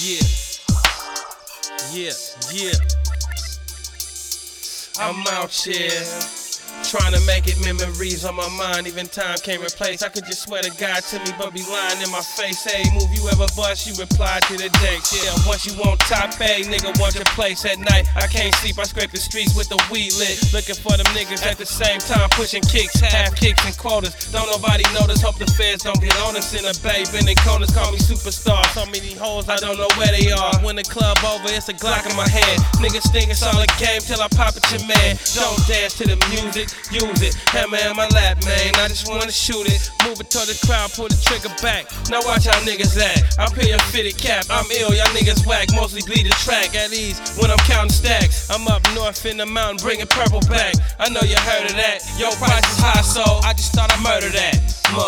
Yeah, yeah, yeah. I'm out here trying to make it memories on my mind, even time can't replace. I could just swear to God to me, but be lying in my face. Hey, move you ever bust, you reply to the text. Yeah, once you want top A, nigga want your place at night. I can't sleep, I scrape the streets with the weed lit, looking for them niggas at the same time, pushing kicks, half kicks and quotas. Don't nobody notice, hope the feds don't get on us in a bay. Bending corners, call me superstar. So many hoes, I don't know where they are. When the club over, it's a Glock in my hand. Niggas think it's all a game till I pop at your man. Don't dance to the music, use it. Hammer in my lap, man, I just wanna shoot it. Move it toward the crowd, pull the trigger back. Now watch how niggas act. I pay a fitted cap, I'm ill, y'all niggas whack. Mostly bleed the track, at ease when I'm counting stacks. I'm up north in the mountain, bringing purple back. I know you heard of that. Yo, price is high, so I just thought I'd murder that.